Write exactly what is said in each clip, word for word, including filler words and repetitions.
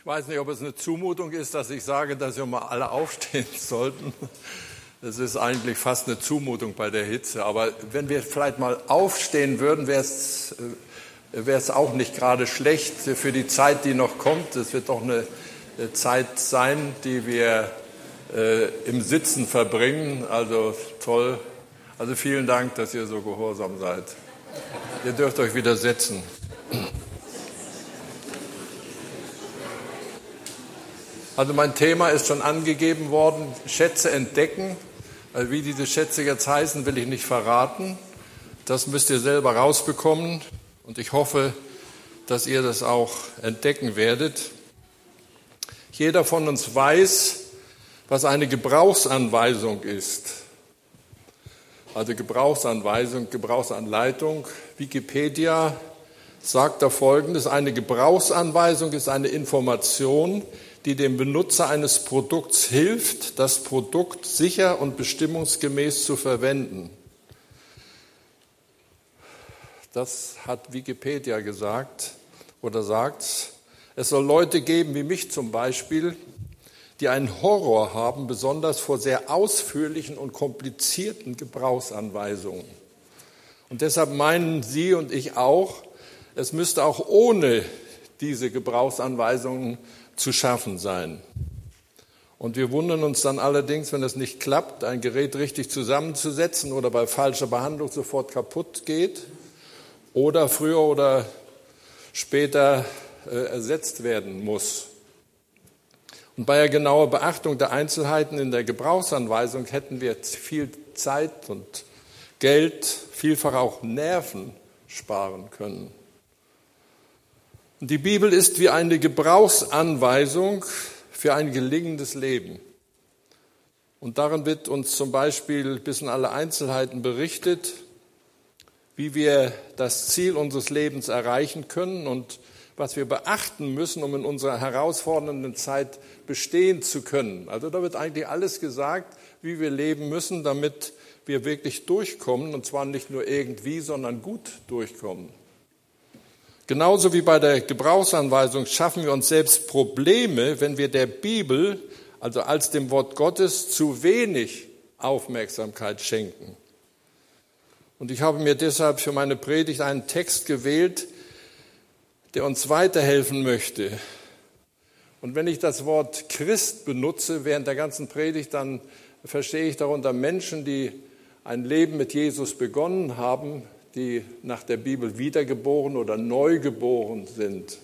Ich weiß nicht, ob es eine Zumutung ist, dass ich sage, dass wir mal alle aufstehen sollten. Das ist eigentlich fast eine Zumutung bei der Hitze. Aber wenn wir vielleicht mal aufstehen würden, wäre es, wäre es auch nicht gerade schlecht für die Zeit, die noch kommt. Es wird doch eine Zeit sein, die wir äh, im Sitzen verbringen. Also toll. Also vielen Dank, dass ihr so gehorsam seid. Ihr dürft euch wieder setzen. Also mein Thema ist schon angegeben worden, Schätze entdecken. Also wie diese Schätze jetzt heißen, will ich nicht verraten. Das müsst ihr selber rausbekommen und ich hoffe, dass ihr das auch entdecken werdet. Jeder von uns weiß, was eine Gebrauchsanweisung ist. Also Gebrauchsanweisung, Gebrauchsanleitung. Wikipedia sagt da Folgendes: Eine Gebrauchsanweisung ist eine Information, die dem Benutzer eines Produkts hilft, das Produkt sicher und bestimmungsgemäß zu verwenden. Das hat Wikipedia gesagt oder sagt. Es soll Leute geben, wie mich zum Beispiel, die einen Horror haben, besonders vor sehr ausführlichen und komplizierten Gebrauchsanweisungen. Und deshalb meinen Sie und ich auch, es müsste auch ohne diese Gebrauchsanweisungen zu schaffen sein. Und wir wundern uns dann allerdings, wenn es nicht klappt, ein Gerät richtig zusammenzusetzen oder bei falscher Behandlung sofort kaputt geht oder früher oder später äh, ersetzt werden muss. Und bei der genauen Beachtung der Einzelheiten in der Gebrauchsanweisung hätten wir viel Zeit und Geld, vielfach auch Nerven sparen können. Und die Bibel ist wie eine Gebrauchsanweisung für ein gelingendes Leben. Und darin wird uns zum Beispiel bis in alle Einzelheiten berichtet, wie wir das Ziel unseres Lebens erreichen können und was wir beachten müssen, um in unserer herausfordernden Zeit bestehen zu können. Also da wird eigentlich alles gesagt, wie wir leben müssen, damit wir wirklich durchkommen, und zwar nicht nur irgendwie, sondern gut durchkommen. Genauso wie bei der Gebrauchsanweisung schaffen wir uns selbst Probleme, wenn wir der Bibel, also als dem Wort Gottes, zu wenig Aufmerksamkeit schenken. Und ich habe mir deshalb für meine Predigt einen Text gewählt, der uns weiterhelfen möchte. Und wenn ich das Wort Christ benutze während der ganzen Predigt, dann verstehe ich darunter Menschen, die ein Leben mit Jesus begonnen haben, die nach der Bibel wiedergeboren oder neugeboren sind.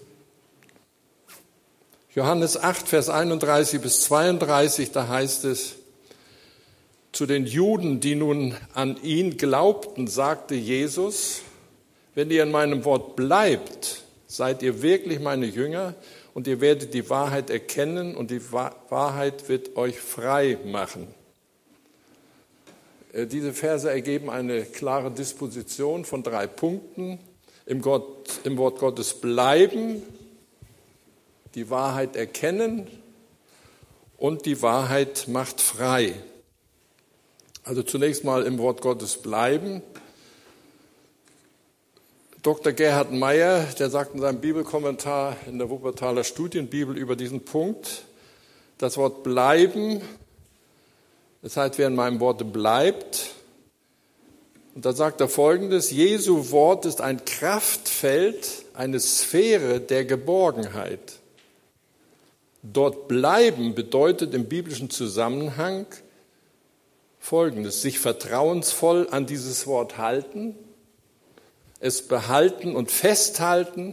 Johannes acht, Vers einunddreißig bis zweiunddreißig, da heißt es: Zu den Juden, die nun an ihn glaubten, sagte Jesus: Wenn ihr in meinem Wort bleibt, seid ihr wirklich meine Jünger und ihr werdet die Wahrheit erkennen und die Wahrheit wird euch frei machen. Diese Verse ergeben eine klare Disposition von drei Punkten. Im, Gott, im Wort Gottes bleiben, die Wahrheit erkennen und die Wahrheit macht frei. Also zunächst mal im Wort Gottes bleiben. Doktor Gerhard Meyer, der sagt in seinem Bibelkommentar in der Wuppertaler Studienbibel über diesen Punkt, das Wort bleiben, das heißt, wer in meinem Worte bleibt, und da sagt er Folgendes: Jesu Wort ist ein Kraftfeld, eine Sphäre der Geborgenheit. Dort bleiben bedeutet im biblischen Zusammenhang Folgendes: sich vertrauensvoll an dieses Wort halten, es behalten und festhalten,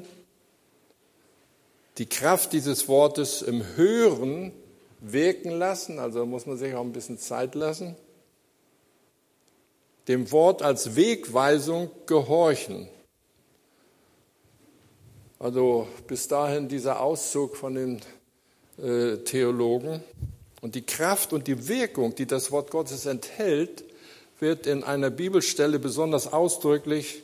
die Kraft dieses Wortes im Hören wirken lassen, also muss man sich auch ein bisschen Zeit lassen, dem Wort als Wegweisung gehorchen. Also bis dahin dieser Auszug von den äh, Theologen. Und die Kraft und die Wirkung, die das Wort Gottes enthält, wird in einer Bibelstelle besonders ausdrücklich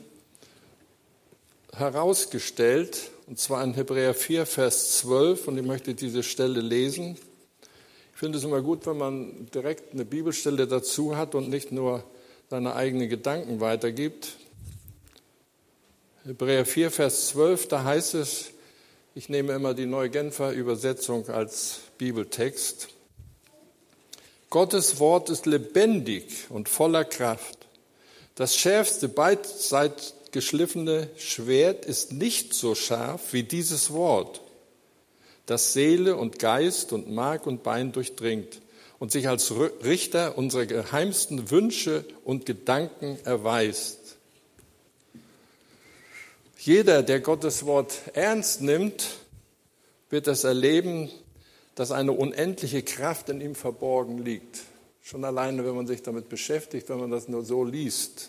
herausgestellt, und zwar in Hebräer vier, Vers zwölf, und ich möchte diese Stelle lesen. Ich finde es immer gut, wenn man direkt eine Bibelstelle dazu hat und nicht nur seine eigenen Gedanken weitergibt. Hebräer vier, Vers zwölf, da heißt es: Ich nehme immer die Neue Genfer Übersetzung als Bibeltext. Gottes Wort ist lebendig und voller Kraft. Das schärfste, beidseitig geschliffene Schwert ist nicht so scharf wie dieses Wort, das Seele und Geist und Mark und Bein durchdringt und sich als Richter unserer geheimsten Wünsche und Gedanken erweist. Jeder, der Gottes Wort ernst nimmt, wird das erleben, dass eine unendliche Kraft in ihm verborgen liegt. Schon alleine, wenn man sich damit beschäftigt, wenn man das nur so liest.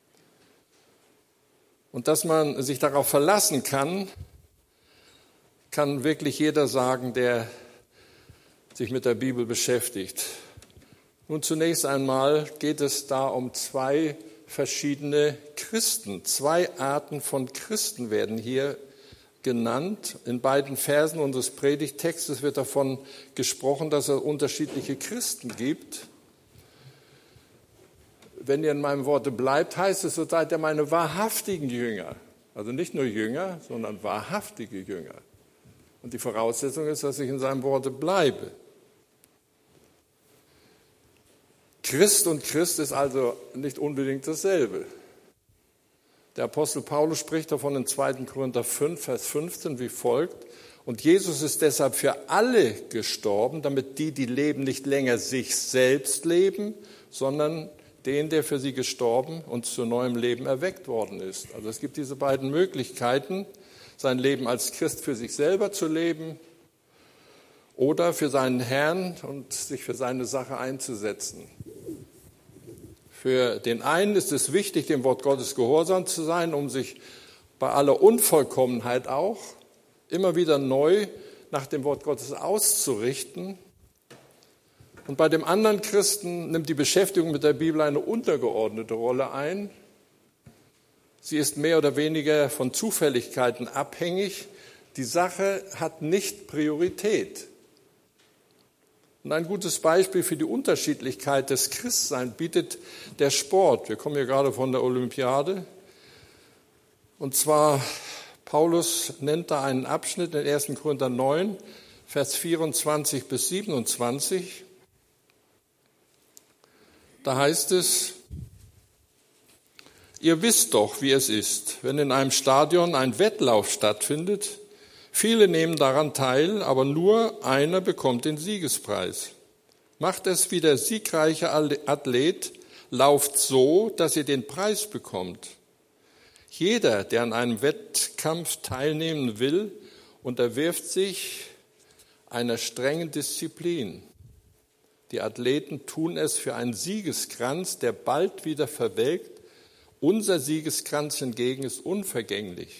Und dass man sich darauf verlassen kann, kann wirklich jeder sagen, der sich mit der Bibel beschäftigt. Nun, zunächst einmal geht es da um zwei verschiedene Christen. Zwei Arten von Christen werden hier genannt. In beiden Versen unseres Predigttextes wird davon gesprochen, dass es unterschiedliche Christen gibt. Wenn ihr in meinem Worte bleibt, heißt es, so seid ihr meine wahrhaftigen Jünger. Also nicht nur Jünger, sondern wahrhaftige Jünger. Und die Voraussetzung ist, dass ich in seinem Worte bleibe. Christ und Christ ist also nicht unbedingt dasselbe. Der Apostel Paulus spricht davon in zweiten Korinther fünf, Vers fünfzehn wie folgt. Und Jesus ist deshalb für alle gestorben, damit die, die leben, nicht länger sich selbst leben, sondern den, der für sie gestorben und zu neuem Leben erweckt worden ist. Also es gibt diese beiden Möglichkeiten, sein Leben als Christ für sich selber zu leben oder für seinen Herrn und sich für seine Sache einzusetzen. Für den einen ist es wichtig, dem Wort Gottes gehorsam zu sein, um sich bei aller Unvollkommenheit auch immer wieder neu nach dem Wort Gottes auszurichten. Und bei dem anderen Christen nimmt die Beschäftigung mit der Bibel eine untergeordnete Rolle ein. Sie ist mehr oder weniger von Zufälligkeiten abhängig. Die Sache hat nicht Priorität. Und ein gutes Beispiel für die Unterschiedlichkeit des Christseins bietet der Sport. Wir kommen hier gerade von der Olympiade. Und zwar, Paulus nennt da einen Abschnitt in ersten Korinther neun, Vers vierundzwanzig bis siebenundzwanzig. Da heißt es, ihr wisst doch, wie es ist, wenn in einem Stadion ein Wettlauf stattfindet. Viele nehmen daran teil, aber nur einer bekommt den Siegespreis. Macht es wie der siegreiche Athlet, lauft so, dass ihr den Preis bekommt. Jeder, der an einem Wettkampf teilnehmen will, unterwirft sich einer strengen Disziplin. Die Athleten tun es für einen Siegeskranz, der bald wieder verwelkt. Unser Siegeskranz hingegen ist unvergänglich.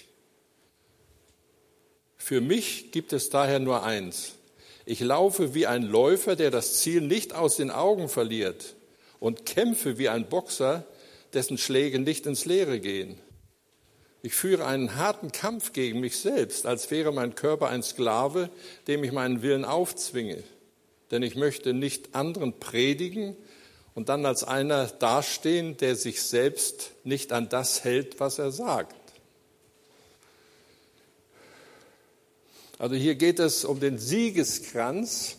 Für mich gibt es daher nur eins. Ich laufe wie ein Läufer, der das Ziel nicht aus den Augen verliert, und kämpfe wie ein Boxer, dessen Schläge nicht ins Leere gehen. Ich führe einen harten Kampf gegen mich selbst, als wäre mein Körper ein Sklave, dem ich meinen Willen aufzwinge. Denn ich möchte nicht anderen predigen und dann als einer dastehen, der sich selbst nicht an das hält, was er sagt. Also hier geht es um den Siegeskranz.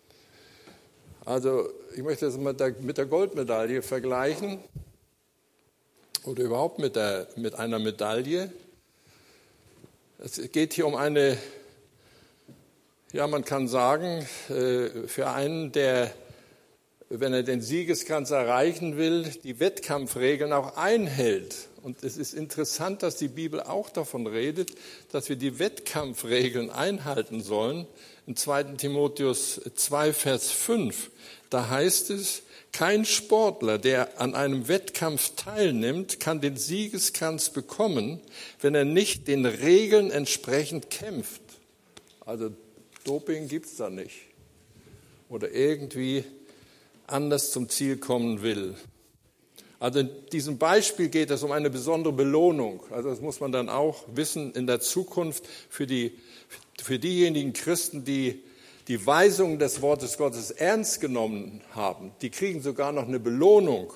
Also ich möchte das mit der, mit der Goldmedaille vergleichen oder überhaupt mit, der, mit einer Medaille. Es geht hier um eine, ja man kann sagen, für einen, der, wenn er den Siegeskranz erreichen will, die Wettkampfregeln auch einhält. Und es ist interessant, dass die Bibel auch davon redet, dass wir die Wettkampfregeln einhalten sollen. In zweiten Timotheus zwei, Vers fünf, da heißt es, kein Sportler, der an einem Wettkampf teilnimmt, kann den Siegeskranz bekommen, wenn er nicht den Regeln entsprechend kämpft. Also Doping gibt es da nicht. Oder irgendwie anders zum Ziel kommen will. Also in diesem Beispiel geht es um eine besondere Belohnung. Also das muss man dann auch wissen in der Zukunft für, die, für diejenigen Christen, die die Weisungen des Wortes Gottes ernst genommen haben. Die kriegen sogar noch eine Belohnung.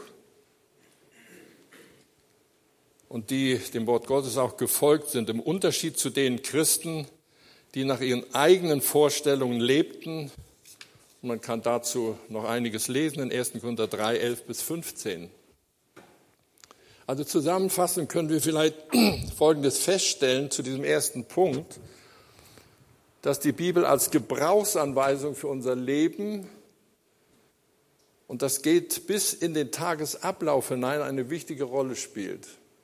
Und die dem Wort Gottes auch gefolgt sind. Im Unterschied zu den Christen, die nach ihren eigenen Vorstellungen lebten. Und man kann dazu noch einiges lesen in ersten Korinther drei, elf bis fünfzehn. Also zusammenfassend können wir vielleicht Folgendes feststellen zu diesem ersten Punkt, dass die Bibel als Gebrauchsanweisung für unser Leben, und das geht bis in den Tagesablauf hinein, eine wichtige Rolle spielt.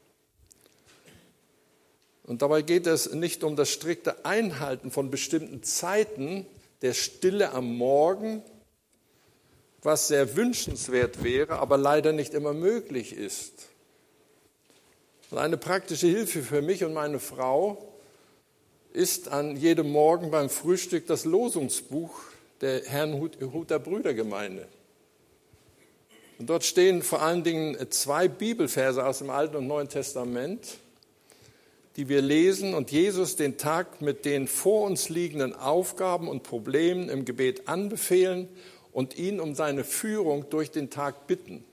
Und dabei geht es nicht um das strikte Einhalten von bestimmten Zeiten der Stille am Morgen, was sehr wünschenswert wäre, aber leider nicht immer möglich ist. Und eine praktische Hilfe für mich und meine Frau ist an jedem Morgen beim Frühstück das Losungsbuch der Herrnhuter Brüdergemeinde. Und dort stehen vor allen Dingen zwei Bibelverse aus dem Alten und Neuen Testament, die wir lesen und Jesus den Tag mit den vor uns liegenden Aufgaben und Problemen im Gebet anbefehlen und ihn um seine Führung durch den Tag bitten.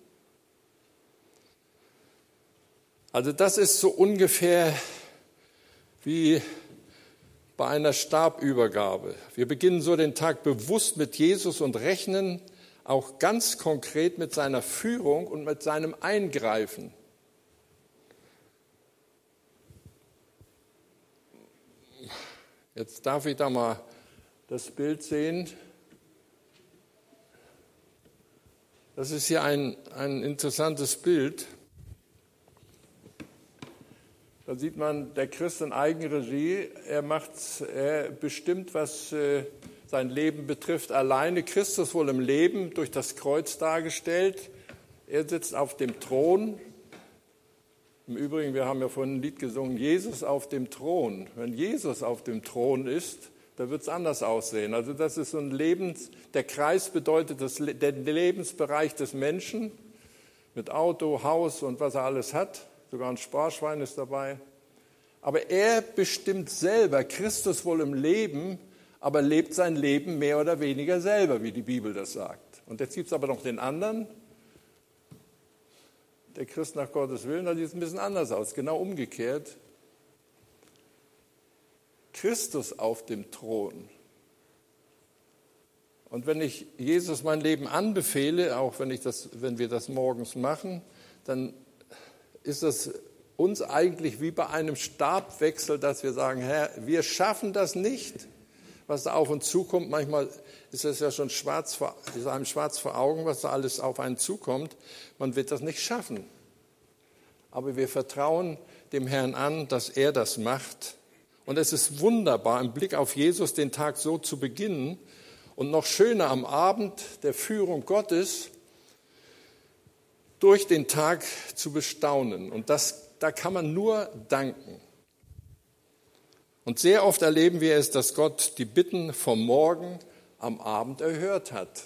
Also das ist so ungefähr wie bei einer Stabübergabe. Wir beginnen so den Tag bewusst mit Jesus und rechnen auch ganz konkret mit seiner Führung und mit seinem Eingreifen. Jetzt darf ich da mal das Bild sehen. Das ist hier ein, ein interessantes Bild. Da sieht man, der Christ in Eigenregie, er macht, er bestimmt, was äh, sein Leben betrifft, alleine. Christus wohl im Leben durch das Kreuz dargestellt. Er sitzt auf dem Thron. Im Übrigen, wir haben ja vorhin ein Lied gesungen, Jesus auf dem Thron. Wenn Jesus auf dem Thron ist, da wird es anders aussehen. Also das ist so ein Lebens, der Kreis bedeutet das, der Lebensbereich des Menschen mit Auto, Haus und was er alles hat. Sogar ein Sparschwein ist dabei. Aber er bestimmt selber, Christus wohl im Leben, aber lebt sein Leben mehr oder weniger selber, wie die Bibel das sagt. Und jetzt gibt es aber noch den anderen, der Christ nach Gottes Willen, da sieht es ein bisschen anders aus, genau umgekehrt. Christus auf dem Thron. Und wenn ich Jesus mein Leben anbefehle, auch wenn, ich das, wenn wir das morgens machen, dann ist das uns eigentlich wie bei einem Stabwechsel, dass wir sagen, Herr, wir schaffen das nicht, was da auf uns zukommt. Manchmal ist es ja schon schwarz vor, ist einem schwarz vor Augen, was da alles auf einen zukommt. Man wird das nicht schaffen. Aber wir vertrauen dem Herrn an, dass er das macht. Und es ist wunderbar, im Blick auf Jesus den Tag so zu beginnen und noch schöner am Abend der Führung Gottes durch den Tag zu bestaunen. Und das, da kann man nur danken. Und sehr oft erleben wir es, dass Gott die Bitten vom Morgen am Abend erhört hat.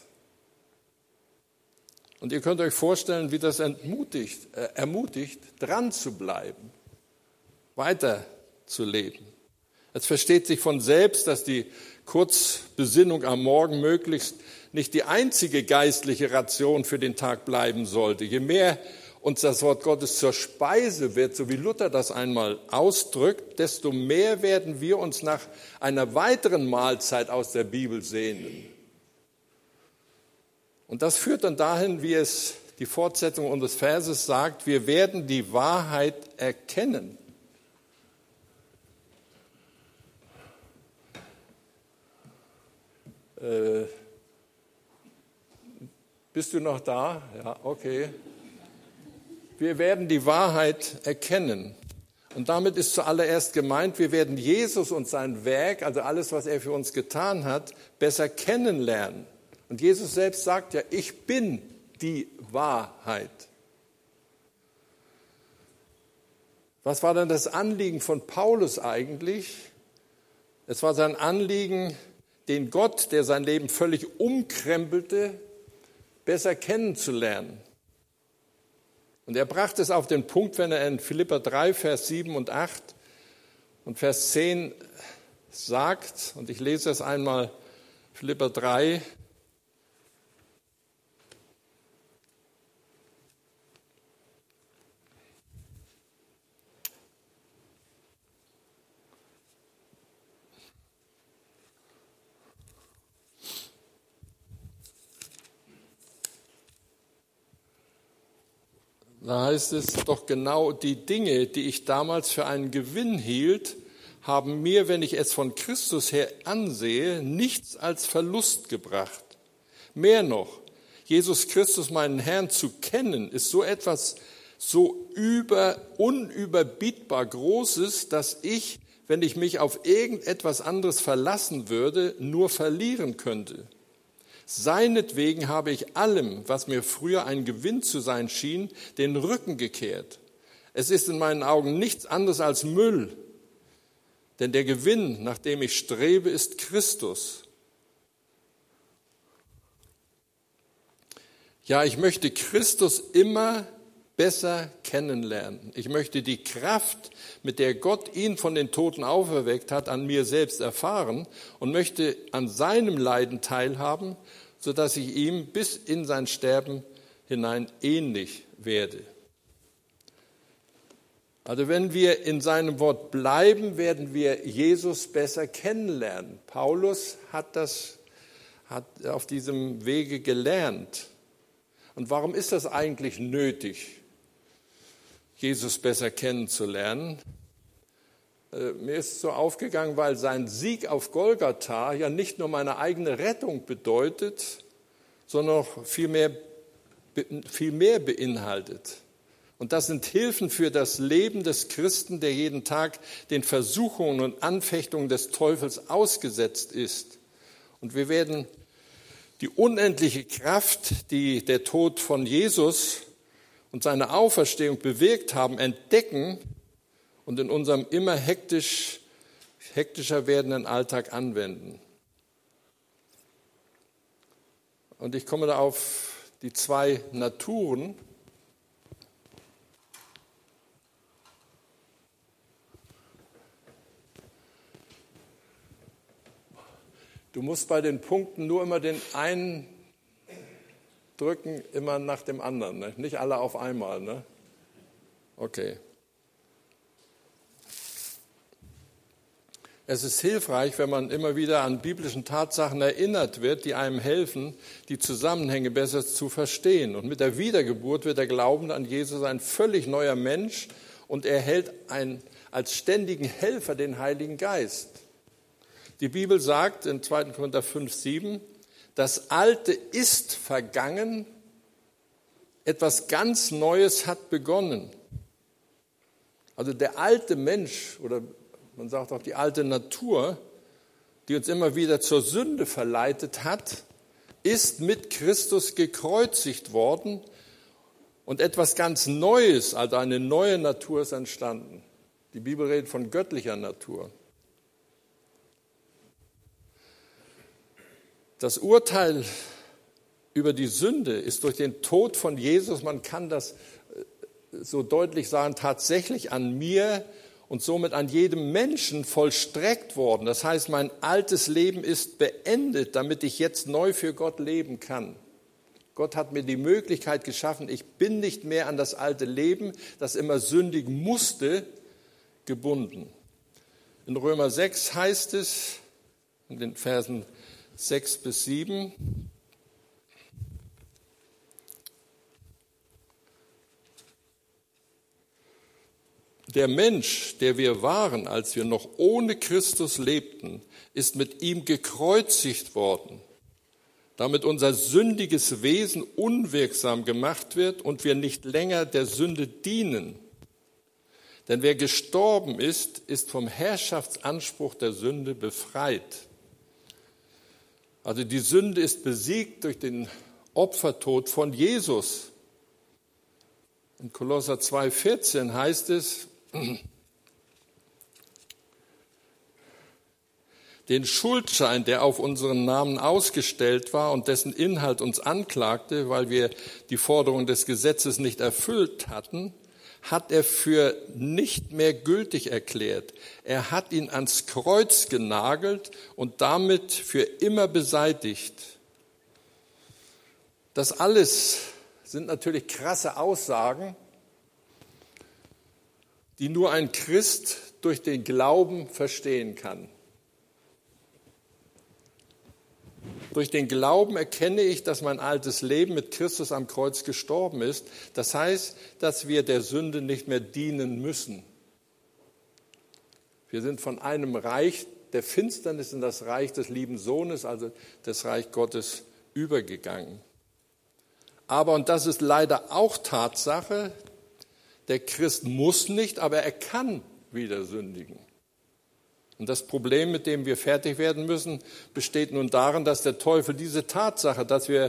Und ihr könnt euch vorstellen, wie das entmutigt, äh, ermutigt, dran zu bleiben, weiter zu leben. Es versteht sich von selbst, dass die Kurzbesinnung am Morgen möglichst nicht die einzige geistliche Ration für den Tag bleiben sollte. Je mehr uns das Wort Gottes zur Speise wird, so wie Luther das einmal ausdrückt, desto mehr werden wir uns nach einer weiteren Mahlzeit aus der Bibel sehnen. Und das führt dann dahin, wie es die Fortsetzung unseres Verses sagt, wir werden die Wahrheit erkennen. Äh, bist du noch da? Ja, okay. Wir werden die Wahrheit erkennen. Und damit ist zuallererst gemeint, wir werden Jesus und sein Werk, also alles, was er für uns getan hat, besser kennenlernen. Und Jesus selbst sagt ja, ich bin die Wahrheit. Was war denn das Anliegen von Paulus eigentlich? Es war sein Anliegen, den Gott, der sein Leben völlig umkrempelte, besser kennenzulernen. Und er brachte es auf den Punkt, wenn er in Philipper drei, Vers sieben und acht und Vers zehn sagt, und ich lese es einmal, Philipper drei, Da heißt es doch genau, die Dinge, die ich damals für einen Gewinn hielt, haben mir, wenn ich es von Christus her ansehe, nichts als Verlust gebracht. Mehr noch, Jesus Christus, meinen Herrn, zu kennen, ist so etwas so über, unüberbietbar Großes, dass ich, wenn ich mich auf irgendetwas anderes verlassen würde, nur verlieren könnte. Seinetwegen habe ich allem, was mir früher ein Gewinn zu sein schien, den Rücken gekehrt. Es ist in meinen Augen nichts anderes als Müll, denn der Gewinn, nach dem ich strebe, ist Christus. Ja, ich möchte Christus immer besser kennenlernen. Ich möchte die Kraft, mit der Gott ihn von den Toten auferweckt hat, an mir selbst erfahren und möchte an seinem Leiden teilhaben, sodass ich ihm bis in sein Sterben hinein ähnlich werde. Also wenn wir in seinem Wort bleiben, werden wir Jesus besser kennenlernen. Paulus hat das hat auf diesem Wege gelernt. Und warum ist das eigentlich nötig, Jesus besser kennenzulernen? Äh, mir ist so aufgegangen, weil sein Sieg auf Golgatha ja nicht nur meine eigene Rettung bedeutet, sondern auch viel mehr, viel mehr beinhaltet. Und das sind Hilfen für das Leben des Christen, der jeden Tag den Versuchungen und Anfechtungen des Teufels ausgesetzt ist. Und wir werden die unendliche Kraft, die der Tod von Jesus und seine Auferstehung bewirkt haben, entdecken und in unserem immer hektisch, hektischer werdenden Alltag anwenden. Und ich komme da auf die zwei Naturen. Du musst bei den Punkten nur immer den einen drücken, immer nach dem anderen, ne? Nicht alle auf einmal. Ne? Okay. Es ist hilfreich, wenn man immer wieder an biblischen Tatsachen erinnert wird, die einem helfen, die Zusammenhänge besser zu verstehen. Und mit der Wiedergeburt wird der Glaubende an Jesus ein völlig neuer Mensch und er erhält ein, als ständigen Helfer den Heiligen Geist. Die Bibel sagt in zweiter Korinther fünf, sieben, das Alte ist vergangen, etwas ganz Neues hat begonnen. Also der alte Mensch, oder man sagt auch die alte Natur, die uns immer wieder zur Sünde verleitet hat, ist mit Christus gekreuzigt worden und etwas ganz Neues, also eine neue Natur ist entstanden. Die Bibel redet von göttlicher Natur. Das Urteil über die Sünde ist durch den Tod von Jesus, man kann das so deutlich sagen, tatsächlich an mir und somit an jedem Menschen vollstreckt worden. Das heißt, mein altes Leben ist beendet, damit ich jetzt neu für Gott leben kann. Gott hat mir die Möglichkeit geschaffen, ich bin nicht mehr an das alte Leben, das immer sündigen musste, gebunden. In Römer sechs heißt es, in den Versen sechs bis sieben. Der Mensch, der wir waren, als wir noch ohne Christus lebten, ist mit ihm gekreuzigt worden, damit unser sündiges Wesen unwirksam gemacht wird und wir nicht länger der Sünde dienen. Denn wer gestorben ist, ist vom Herrschaftsanspruch der Sünde befreit. Also die Sünde ist besiegt durch den Opfertod von Jesus. In Kolosser zwei, vierzehn heißt es, den Schuldschein, der auf unseren Namen ausgestellt war und dessen Inhalt uns anklagte, weil wir die Forderung des Gesetzes nicht erfüllt hatten, hat er für nicht mehr gültig erklärt. Er hat ihn ans Kreuz genagelt und damit für immer beseitigt. Das alles sind natürlich krasse Aussagen, die nur ein Christ durch den Glauben verstehen kann. Durch den Glauben erkenne ich, dass mein altes Leben mit Christus am Kreuz gestorben ist. Das heißt, dass wir der Sünde nicht mehr dienen müssen. Wir sind von einem Reich der Finsternis in das Reich des lieben Sohnes, also das Reich Gottes, übergegangen. Aber, und das ist leider auch Tatsache, der Christ muss nicht, aber er kann wieder sündigen. Und das Problem, mit dem wir fertig werden müssen, besteht nun darin, dass der Teufel diese Tatsache, dass wir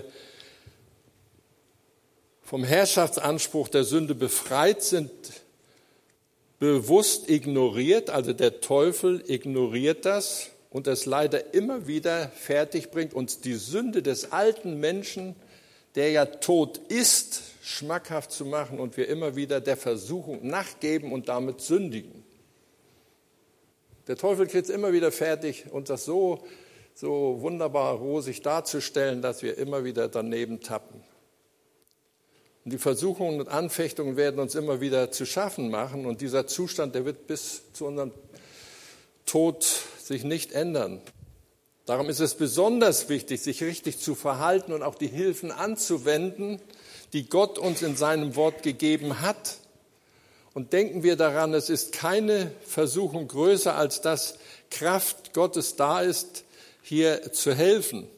vom Herrschaftsanspruch der Sünde befreit sind, bewusst ignoriert. Also der Teufel ignoriert das und es leider immer wieder fertig bringt, uns die Sünde des alten Menschen, der ja tot ist, schmackhaft zu machen und wir immer wieder der Versuchung nachgeben und damit sündigen. Der Teufel kriegt es immer wieder fertig, uns das so, so wunderbar rosig darzustellen, dass wir immer wieder daneben tappen. Und die Versuchungen und Anfechtungen werden uns immer wieder zu schaffen machen. Und dieser Zustand, der wird bis zu unserem Tod sich nicht ändern. Darum ist es besonders wichtig, sich richtig zu verhalten und auch die Hilfen anzuwenden, die Gott uns in seinem Wort gegeben hat. Und denken wir daran, es ist keine Versuchung größer, als dass Kraft Gottes da ist, hier zu helfen.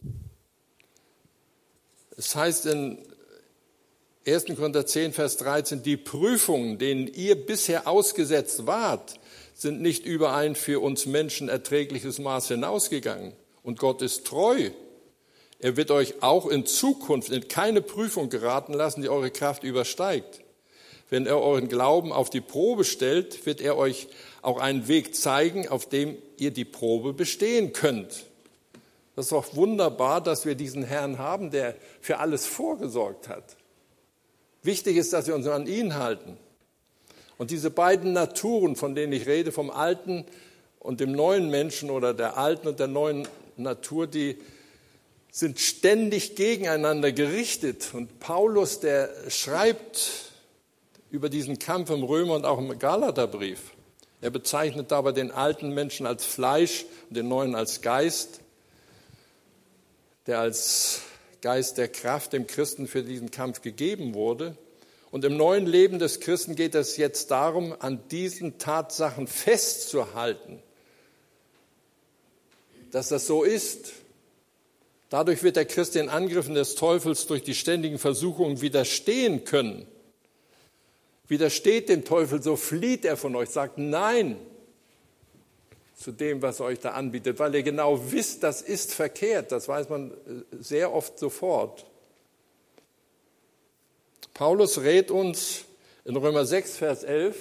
Es heißt in erster Korinther zehn, Vers dreizehn, die Prüfungen, denen ihr bisher ausgesetzt wart, sind nicht über ein für uns Menschen erträgliches Maß hinausgegangen. Und Gott ist treu. Er wird euch auch in Zukunft in keine Prüfung geraten lassen, die eure Kraft übersteigt. Wenn er euren Glauben auf die Probe stellt, wird er euch auch einen Weg zeigen, auf dem ihr die Probe bestehen könnt. Das ist doch wunderbar, dass wir diesen Herrn haben, der für alles vorgesorgt hat. Wichtig ist, dass wir uns an ihn halten. Und diese beiden Naturen, von denen ich rede, vom alten und dem neuen Menschen oder der alten und der neuen Natur, die sind ständig gegeneinander gerichtet. Und Paulus, der schreibt über diesen Kampf im Römer- und auch im Galaterbrief. Er bezeichnet dabei den alten Menschen als Fleisch und den neuen als Geist, der als Geist der Kraft dem Christen für diesen Kampf gegeben wurde. Und im neuen Leben des Christen geht es jetzt darum, an diesen Tatsachen festzuhalten, dass das so ist. Dadurch wird der Christ den Angriffen des Teufels durch die ständigen Versuchungen widerstehen können. Widersteht dem Teufel, so flieht er von euch, sagt Nein zu dem, was er euch da anbietet, weil ihr genau wisst, das ist verkehrt. Das weiß man sehr oft sofort. Paulus rät uns in Römer sechs, Vers elf,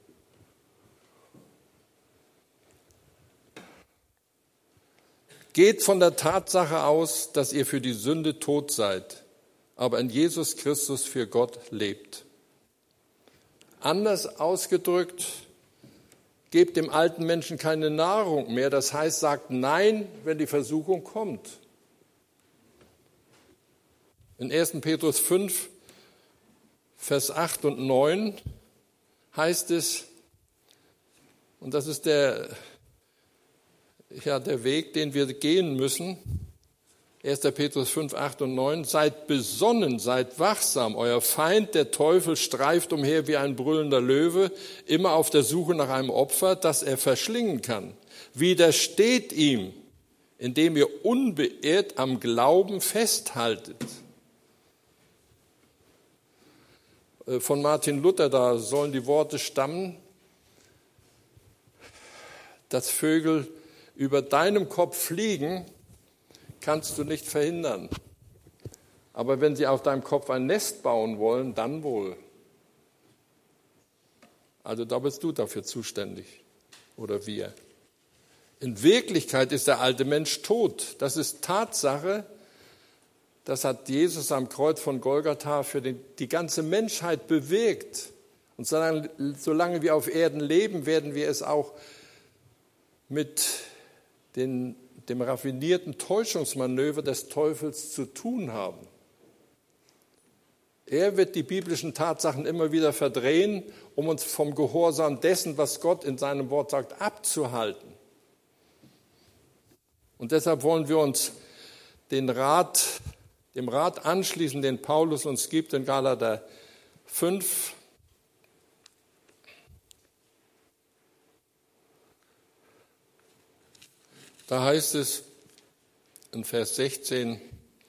geht von der Tatsache aus, dass ihr für die Sünde tot seid, aber in Jesus Christus für Gott lebt. Anders ausgedrückt, gebt dem alten Menschen keine Nahrung mehr. Das heißt, sagt Nein, wenn die Versuchung kommt. In erster Petrus fünf, Vers acht und neun heißt es, und das ist der, ja, der Weg, den wir gehen müssen, erster Petrus fünf, acht und neun, seid besonnen, seid wachsam. Euer Feind, der Teufel, streift umher wie ein brüllender Löwe, immer auf der Suche nach einem Opfer, das er verschlingen kann. Widersteht ihm, indem ihr unbeirrt am Glauben festhaltet. Von Martin Luther, da sollen die Worte stammen, dass Vögel über deinem Kopf fliegen, kannst du nicht verhindern. Aber wenn sie auf deinem Kopf ein Nest bauen wollen, dann wohl. Also da bist du dafür zuständig oder wir. In Wirklichkeit ist der alte Mensch tot. Das ist Tatsache. Das hat Jesus am Kreuz von Golgatha für den, die ganze Menschheit bewirkt. Und solange, solange wir auf Erden leben, werden wir es auch mit den dem raffinierten Täuschungsmanöver des Teufels zu tun haben. Er wird die biblischen Tatsachen immer wieder verdrehen, um uns vom Gehorsam dessen, was Gott in seinem Wort sagt, abzuhalten. Und deshalb wollen wir uns den Rat, dem Rat anschließen, den Paulus uns gibt in Galater fünf. Da heißt es in Vers sechzehn,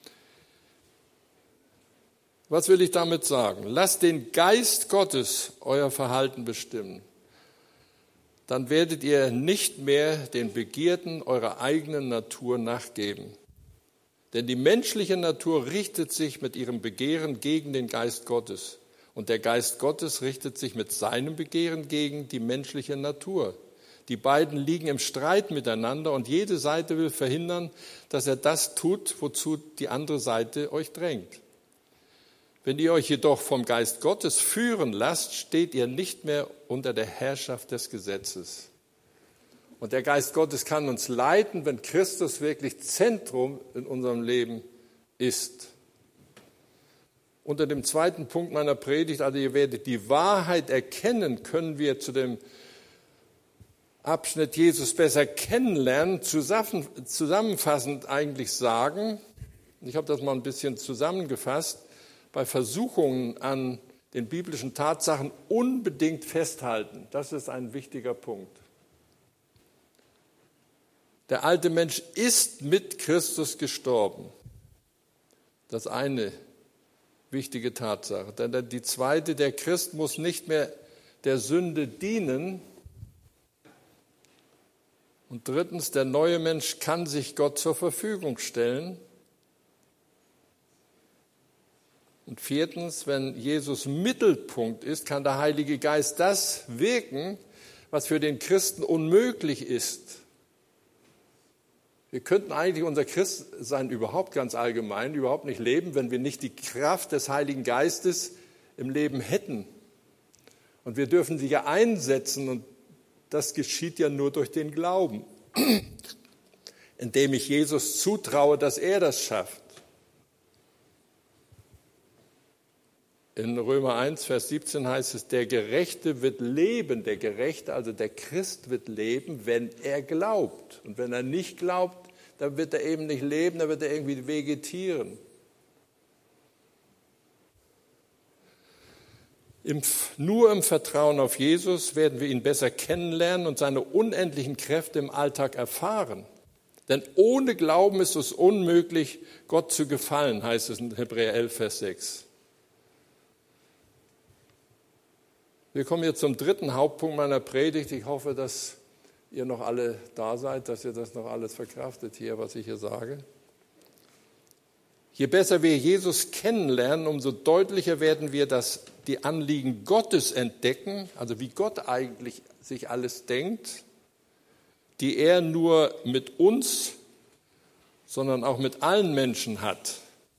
was will ich damit sagen? Lasst den Geist Gottes euer Verhalten bestimmen. Dann werdet ihr nicht mehr den Begierden eurer eigenen Natur nachgeben. Denn die menschliche Natur richtet sich mit ihrem Begehren gegen den Geist Gottes. Und der Geist Gottes richtet sich mit seinem Begehren gegen die menschliche Natur. Die beiden liegen im Streit miteinander und jede Seite will verhindern, dass er das tut, wozu die andere Seite euch drängt. Wenn ihr euch jedoch vom Geist Gottes führen lasst, steht ihr nicht mehr unter der Herrschaft des Gesetzes. Und der Geist Gottes kann uns leiten, wenn Christus wirklich Zentrum in unserem Leben ist. Unter dem zweiten Punkt meiner Predigt, also ihr werdet die Wahrheit erkennen, können wir zu dem Abschnitt Jesus besser kennenlernen, zusammenfassend eigentlich sagen, ich habe das mal ein bisschen zusammengefasst, bei Versuchungen an den biblischen Tatsachen unbedingt festhalten. Das ist ein wichtiger Punkt. Der alte Mensch ist mit Christus gestorben. Das ist eine wichtige Tatsache. Dann die zweite, der Christ muss nicht mehr der Sünde dienen. Und drittens, der neue Mensch kann sich Gott zur Verfügung stellen. Und viertens, wenn Jesus Mittelpunkt ist, kann der Heilige Geist das wirken, was für den Christen unmöglich ist. Wir könnten eigentlich unser Christsein überhaupt ganz allgemein überhaupt nicht leben, wenn wir nicht die Kraft des Heiligen Geistes im Leben hätten. Und wir dürfen sie ja einsetzen und das geschieht ja nur durch den Glauben, indem ich Jesus zutraue, dass er das schafft. In Römer eins, Vers siebzehn heißt es, der Gerechte wird leben, der Gerechte, also der Christ wird leben, wenn er glaubt. Und wenn er nicht glaubt, dann wird er eben nicht leben, dann wird er irgendwie vegetieren. Im, nur im Vertrauen auf Jesus werden wir ihn besser kennenlernen und seine unendlichen Kräfte im Alltag erfahren. Denn ohne Glauben ist es unmöglich, Gott zu gefallen, heißt es in Hebräer elf, Vers sechs. Wir kommen jetzt zum dritten Hauptpunkt meiner Predigt. Ich hoffe, dass ihr noch alle da seid, dass ihr das noch alles verkraftet hier, was ich hier sage. Je besser wir Jesus kennenlernen, umso deutlicher werden wir, dass die Anliegen Gottes entdecken, also wie Gott eigentlich sich alles denkt, die er nur mit uns, sondern auch mit allen Menschen hat.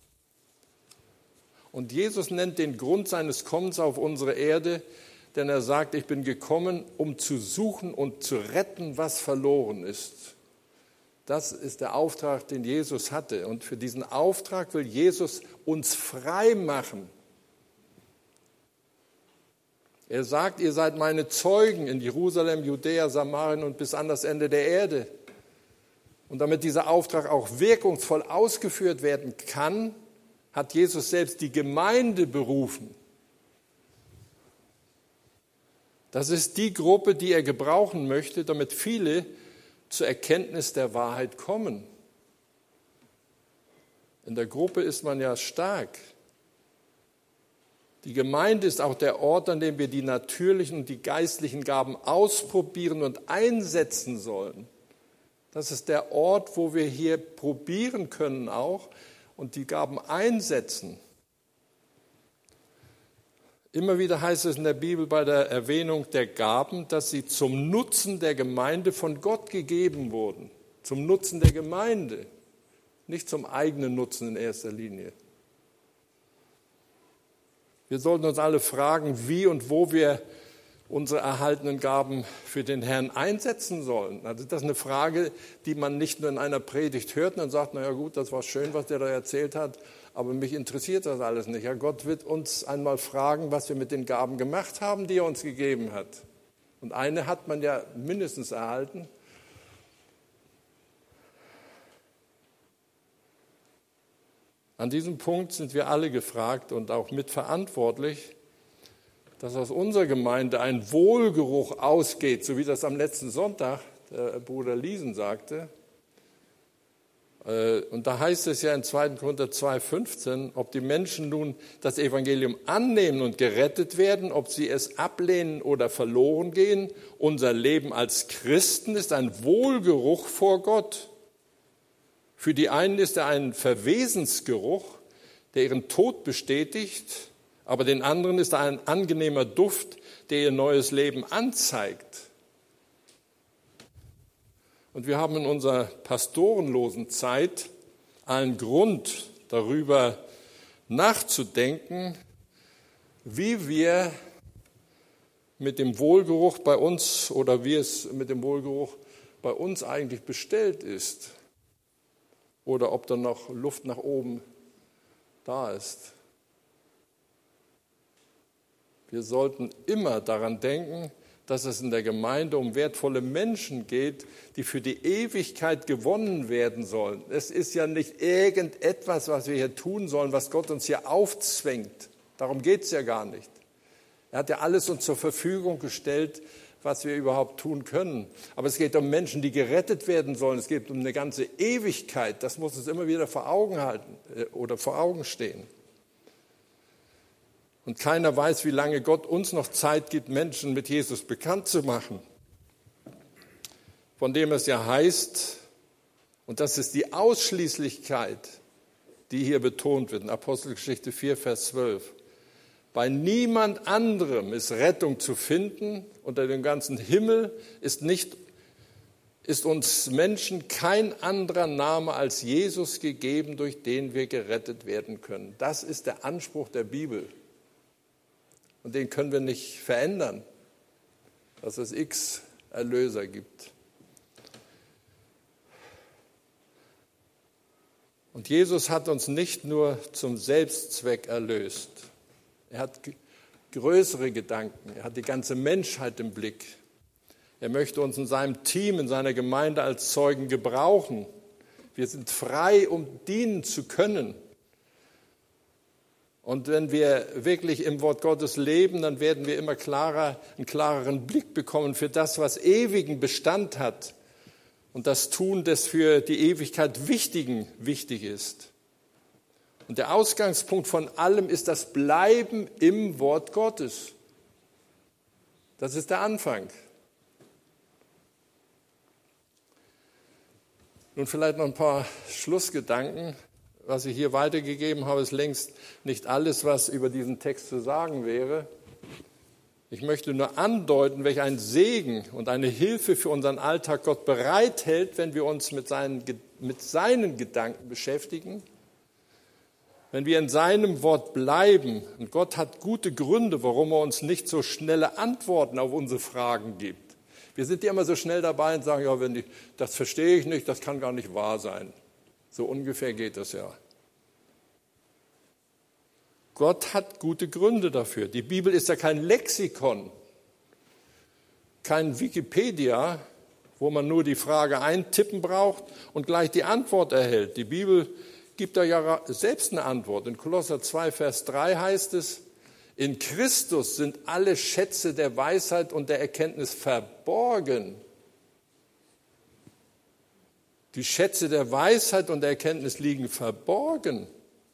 Und Jesus nennt den Grund seines Kommens auf unsere Erde, denn er sagt, ich bin gekommen, um zu suchen und zu retten, was verloren ist. Das ist der Auftrag, den Jesus hatte. Und für diesen Auftrag will Jesus uns frei machen. Er sagt, ihr seid meine Zeugen in Jerusalem, Judäa, Samarien und bis an das Ende der Erde. Und damit dieser Auftrag auch wirkungsvoll ausgeführt werden kann, hat Jesus selbst die Gemeinde berufen. Das ist die Gruppe, die er gebrauchen möchte, damit viele zur Erkenntnis der Wahrheit kommen. In der Gruppe ist man ja stark. Die Gemeinde ist auch der Ort, an dem wir die natürlichen und die geistlichen Gaben ausprobieren und einsetzen sollen. Das ist der Ort, wo wir hier probieren können auch und die Gaben einsetzen. Immer wieder heißt es in der Bibel bei der Erwähnung der Gaben, dass sie zum Nutzen der Gemeinde von Gott gegeben wurden. Zum Nutzen der Gemeinde, nicht zum eigenen Nutzen in erster Linie. Wir sollten uns alle fragen, wie und wo wir unsere erhaltenen Gaben für den Herrn einsetzen sollen. Also das ist eine Frage, die man nicht nur in einer Predigt hört und dann sagt, na ja gut, das war schön, was der da erzählt hat, aber mich interessiert das alles nicht. Ja, Gott wird uns einmal fragen, was wir mit den Gaben gemacht haben, die er uns gegeben hat. Und eine hat man ja mindestens erhalten. An diesem Punkt sind wir alle gefragt und auch mitverantwortlich, dass aus unserer Gemeinde ein Wohlgeruch ausgeht, so wie das am letzten Sonntag der Bruder Liesen sagte. Und da heißt es ja in zweiter Korinther zwei fünfzehn, ob die Menschen nun das Evangelium annehmen und gerettet werden, ob sie es ablehnen oder verloren gehen, unser Leben als Christen ist ein Wohlgeruch vor Gott. Für die einen ist er ein Verwesensgeruch, der ihren Tod bestätigt, aber den anderen ist er ein angenehmer Duft, der ihr neues Leben anzeigt. Und wir haben in unserer pastorenlosen Zeit allen Grund, darüber nachzudenken, wie wir mit dem Wohlgeruch bei uns oder wie es mit dem Wohlgeruch bei uns eigentlich bestellt ist oder ob da noch Luft nach oben da ist. Wir sollten immer daran denken, dass es in der Gemeinde um wertvolle Menschen geht, die für die Ewigkeit gewonnen werden sollen. Es ist ja nicht irgendetwas, was wir hier tun sollen, was Gott uns hier aufzwängt. Darum geht es ja gar nicht. Er hat ja alles uns zur Verfügung gestellt, was wir überhaupt tun können. Aber es geht um Menschen, die gerettet werden sollen. Es geht um eine ganze Ewigkeit. Das muss uns immer wieder vor Augen halten oder vor Augen stehen. Und keiner weiß, wie lange Gott uns noch Zeit gibt, Menschen mit Jesus bekannt zu machen. Von dem es ja heißt, und das ist die Ausschließlichkeit, die hier betont wird, in Apostelgeschichte vier, Vers zwölf. Bei niemand anderem ist Rettung zu finden, unter dem ganzen Himmel ist, nicht, ist uns Menschen kein anderer Name als Jesus gegeben, durch den wir gerettet werden können. Das ist der Anspruch der Bibel. Und den können wir nicht verändern, dass es x Erlöser gibt. Und Jesus hat uns nicht nur zum Selbstzweck erlöst. Er hat größere Gedanken. Er hat die ganze Menschheit im Blick. Er möchte uns in seinem Team, in seiner Gemeinde als Zeugen gebrauchen. Wir sind frei, um dienen zu können. Und wenn wir wirklich im Wort Gottes leben, dann werden wir immer klarer, einen klareren Blick bekommen für das, was ewigen Bestand hat und das Tun, das für die Ewigkeit Wichtigen wichtig ist. Und der Ausgangspunkt von allem ist das Bleiben im Wort Gottes. Das ist der Anfang. Nun vielleicht noch ein paar Schlussgedanken. Was ich hier weitergegeben habe, ist längst nicht alles, was über diesen Text zu sagen wäre. Ich möchte nur andeuten, welch ein Segen und eine Hilfe für unseren Alltag Gott bereithält, wenn wir uns mit seinen, mit seinen Gedanken beschäftigen, wenn wir in seinem Wort bleiben. Und Gott hat gute Gründe, warum er uns nicht so schnelle Antworten auf unsere Fragen gibt. Wir sind ja immer so schnell dabei und sagen, ja, wenn die, das verstehe ich nicht, das kann gar nicht wahr sein. So ungefähr geht das ja. Gott hat gute Gründe dafür. Die Bibel ist ja kein Lexikon, kein Wikipedia, wo man nur die Frage eintippen braucht und gleich die Antwort erhält. Die Bibel gibt da ja selbst eine Antwort. In Kolosser zwei, Vers drei heißt es, in Christus sind alle Schätze der Weisheit und der Erkenntnis verborgen. Die Schätze der Weisheit und der Erkenntnis liegen verborgen.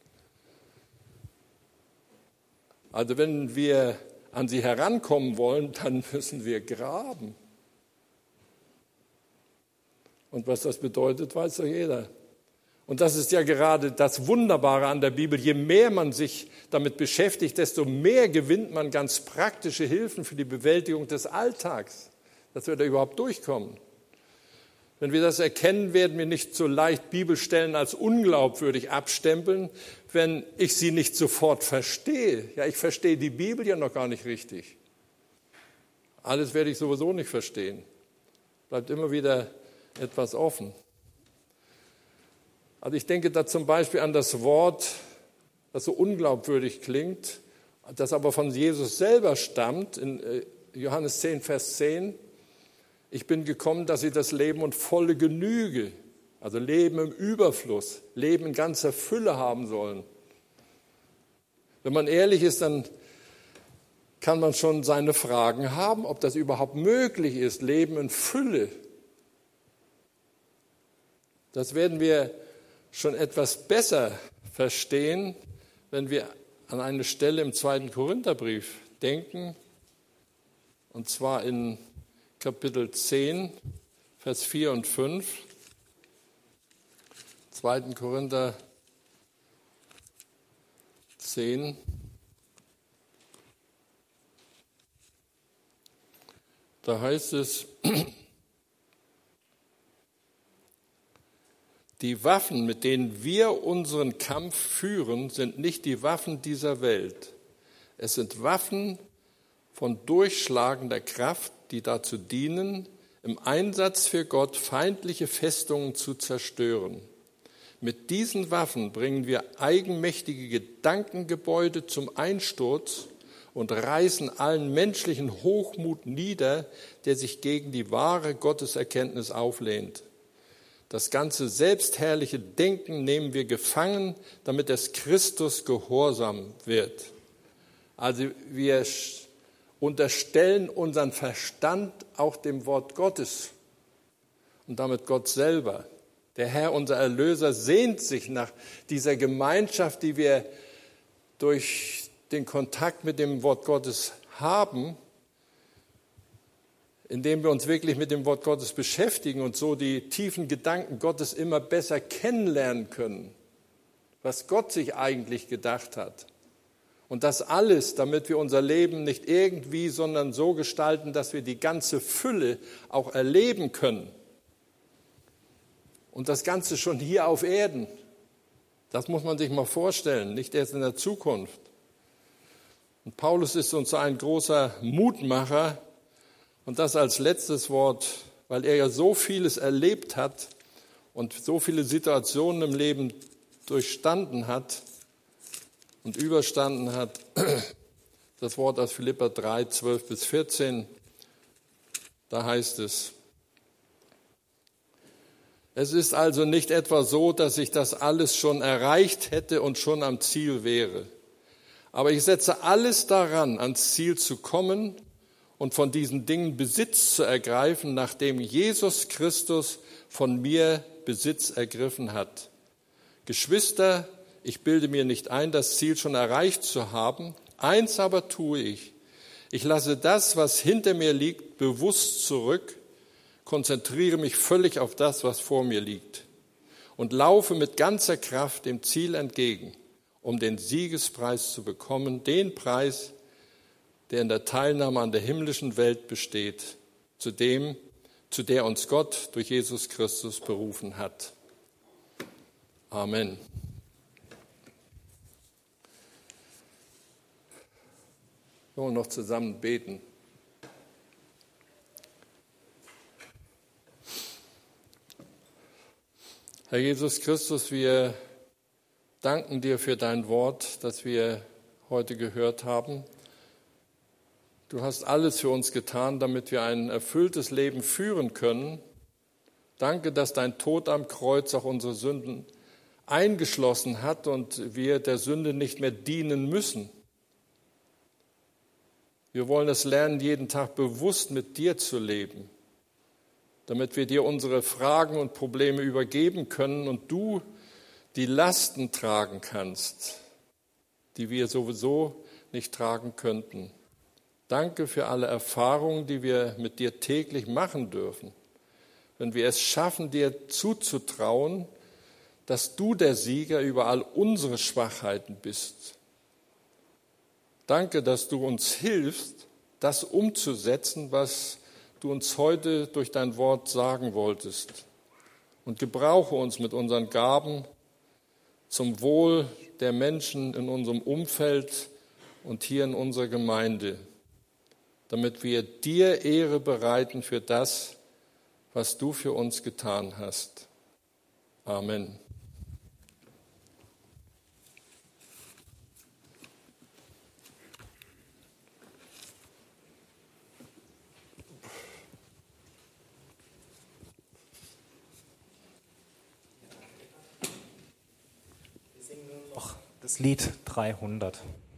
Also wenn wir an sie herankommen wollen, dann müssen wir graben. Und was das bedeutet, weiß doch jeder. Und das ist ja gerade das Wunderbare an der Bibel. Je mehr man sich damit beschäftigt, desto mehr gewinnt man ganz praktische Hilfen für die Bewältigung des Alltags, dass wir da überhaupt durchkommen. Wenn wir das erkennen, werden wir nicht so leicht Bibelstellen als unglaubwürdig abstempeln, wenn ich sie nicht sofort verstehe. Ja, ich verstehe die Bibel ja noch gar nicht richtig. Alles werde ich sowieso nicht verstehen. Bleibt immer wieder etwas offen. Also ich denke da zum Beispiel an das Wort, das so unglaubwürdig klingt, das aber von Jesus selber stammt, in Johannes zehn, Vers zehn. Ich bin gekommen, dass sie das Leben und volle Genüge Also Leben im Überfluss, Leben in ganzer Fülle haben sollen. Wenn man ehrlich ist, dann kann man schon seine Fragen haben, ob das überhaupt möglich ist, Leben in Fülle. Das werden wir schon etwas besser verstehen, wenn wir an eine Stelle im zweiten Korintherbrief denken, und zwar in Kapitel zehn, Vers vier und fünf. zweiten Korinther zehn. Da heißt es, die Waffen, mit denen wir unseren Kampf führen, sind nicht die Waffen dieser Welt. Es sind Waffen von durchschlagender Kraft, die dazu dienen, im Einsatz für Gott feindliche Festungen zu zerstören. Mit diesen Waffen bringen wir eigenmächtige Gedankengebäude zum Einsturz und reißen allen menschlichen Hochmut nieder, der sich gegen die wahre Gotteserkenntnis auflehnt. Das ganze selbstherrliche Denken nehmen wir gefangen, damit es Christus gehorsam wird. Also wir unterstellen unseren Verstand auch dem Wort Gottes und damit Gott selber. Der Herr, unser Erlöser, sehnt sich nach dieser Gemeinschaft, die wir durch den Kontakt mit dem Wort Gottes haben, indem wir uns wirklich mit dem Wort Gottes beschäftigen und so die tiefen Gedanken Gottes immer besser kennenlernen können, was Gott sich eigentlich gedacht hat. Und das alles, damit wir unser Leben nicht irgendwie, sondern so gestalten, dass wir die ganze Fülle auch erleben können. Und das Ganze schon hier auf Erden. Das muss man sich mal vorstellen, nicht erst in der Zukunft. Und Paulus ist uns ein großer Mutmacher. Und das als letztes Wort, weil er ja so vieles erlebt hat und so viele Situationen im Leben durchstanden hat und überstanden hat. Das Wort aus Philipper drei, zwölf bis vierzehn, da heißt es: Es ist also nicht etwa so, dass ich das alles schon erreicht hätte und schon am Ziel wäre. Aber ich setze alles daran, ans Ziel zu kommen und von diesen Dingen Besitz zu ergreifen, nachdem Jesus Christus von mir Besitz ergriffen hat. Geschwister, ich bilde mir nicht ein, das Ziel schon erreicht zu haben. Eins aber tue ich. Ich lasse das, was hinter mir liegt, bewusst zurück, konzentriere mich völlig auf das, was vor mir liegt und laufe mit ganzer Kraft dem Ziel entgegen, um den Siegespreis zu bekommen, den Preis, der in der Teilnahme an der himmlischen Welt besteht, zu dem, zu der uns Gott durch Jesus Christus berufen hat. Amen. Wir wollen noch zusammen beten. Herr Jesus Christus, wir danken dir für dein Wort, das wir heute gehört haben. Du hast alles für uns getan, damit wir ein erfülltes Leben führen können. Danke, dass dein Tod am Kreuz auch unsere Sünden eingeschlossen hat und wir der Sünde nicht mehr dienen müssen. Wir wollen es lernen, jeden Tag bewusst mit dir zu leben, damit wir dir unsere Fragen und Probleme übergeben können und du die Lasten tragen kannst, die wir sowieso nicht tragen könnten. Danke für alle Erfahrungen, die wir mit dir täglich machen dürfen. Wenn wir es schaffen, dir zuzutrauen, dass du der Sieger über all unsere Schwachheiten bist. Danke, dass du uns hilfst, das umzusetzen, was du uns heute durch dein Wort sagen wolltest. Und gebrauche uns mit unseren Gaben zum Wohl der Menschen in unserem Umfeld und hier in unserer Gemeinde, damit wir dir Ehre bereiten für das, was du für uns getan hast. Amen. das Lied dreihundert.